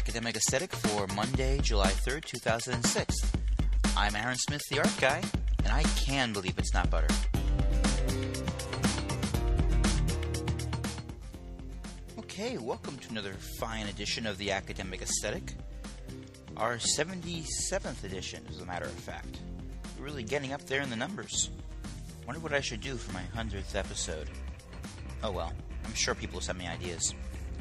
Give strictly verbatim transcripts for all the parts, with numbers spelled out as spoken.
Academic Aesthetic for Monday, July third, two thousand six. I'm Aaron Smith, the art guy, and I can believe it's not butter. Okay, welcome to another fine edition of the Academic Aesthetic. Our seventy-seventh edition, as a matter of fact. We're really getting up there in the numbers. Wonder what I should do for my hundredth episode. Oh well, I'm sure people will send me ideas.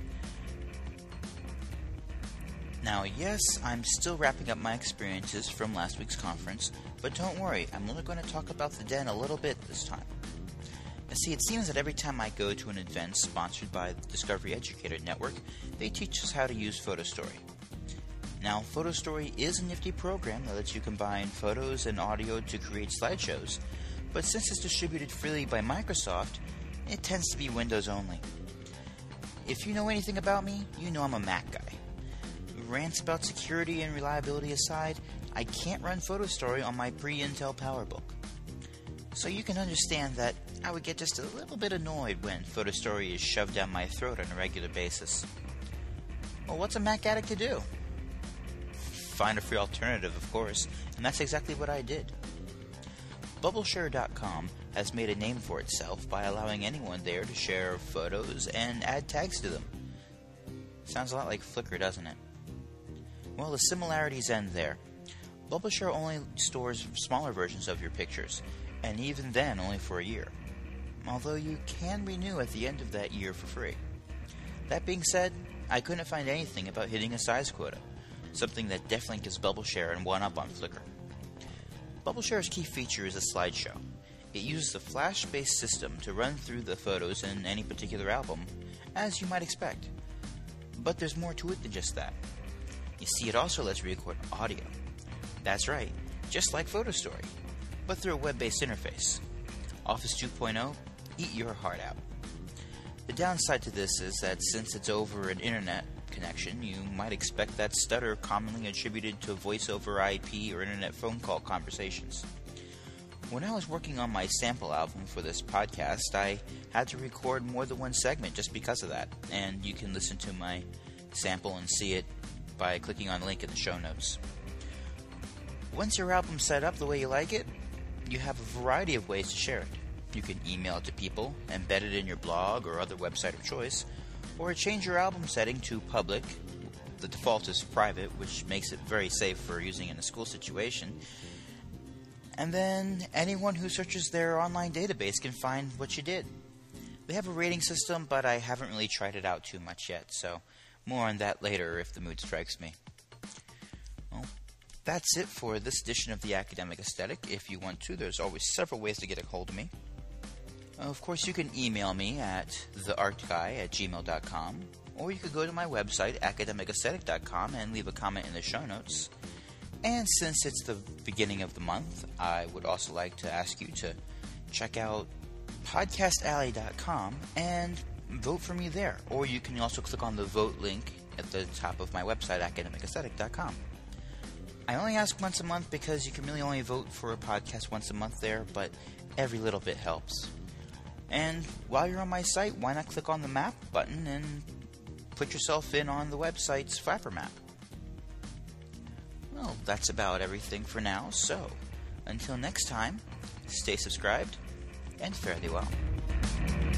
Now, yes, I'm still wrapping up my experiences from last week's conference, but don't worry, I'm only going to talk about the Den a little bit this time. You see, it seems that every time I go to an event sponsored by the Discovery Educator Network, they teach us how to use PhotoStory. Now, PhotoStory is a nifty program that lets you combine photos and audio to create slideshows, but since it's distributed freely by Microsoft, it tends to be Windows only. If you know anything about me, you know I'm a Mac guy. Rants about security and reliability aside, I can't run PhotoStory on my pre-Intel PowerBook. So you can understand that I would get just a little bit annoyed when PhotoStory is shoved down my throat on a regular basis. Well, what's a Mac addict to do? Find a free alternative, of course, and that's exactly what I did. Bubbleshare dot com has made a name for itself by allowing anyone there to share photos and add tags to them. Sounds a lot like Flickr, doesn't it? Well, the similarities end there. Bubbleshare only stores smaller versions of your pictures, and even then only for a year. Although you can renew at the end of that year for free. That being said, I couldn't find anything about hitting a size quota, something that definitely gives Bubbleshare and one up on Flickr. Bubbleshare's key feature is a slideshow. It uses a Flash-based system to run through the photos in any particular album, as you might expect. But there's more to it than just that. You see, it also lets you record audio. That's right, just like PhotoStory, but through a web-based interface. Office two point oh, eat your heart out. The downside to this is that since it's over an internet connection, you might expect that stutter commonly attributed to voice over I P or internet phone call conversations. When I was working on my sample album for this podcast, I had to record more than one segment just because of that, and you can listen to my sample and see it by clicking on the link in the show notes. Once your album's set up the way you like it, you have a variety of ways to share it. You can email it to people, embed it in your blog or other website of choice, or change your album setting to public. The default is private, which makes it very safe for using in a school situation. And then anyone who searches their online database can find what you did. They have a rating system, but I haven't really tried it out too much yet, so more on that later if the mood strikes me. Well, that's it for this edition of the Academic Aesthetic. If you want to, there's always several ways to get a hold of me. Of course, you can email me at the art guy at gmail dot com, or you could go to my website, academic aesthetic dot com, and leave a comment in the show notes. And since it's the beginning of the month, I would also like to ask you to check out podcast alley dot com and vote for me there. Or you can also click on the vote link at the top of my website, academic aesthetic dot com. I only ask once a month because you can really only vote for a podcast once a month there, but every little bit helps. And while you're on my site, why not click on the map button and put yourself in on the website's Flapper map? Well, that's about everything for now, so until next time, stay subscribed and fare thee well.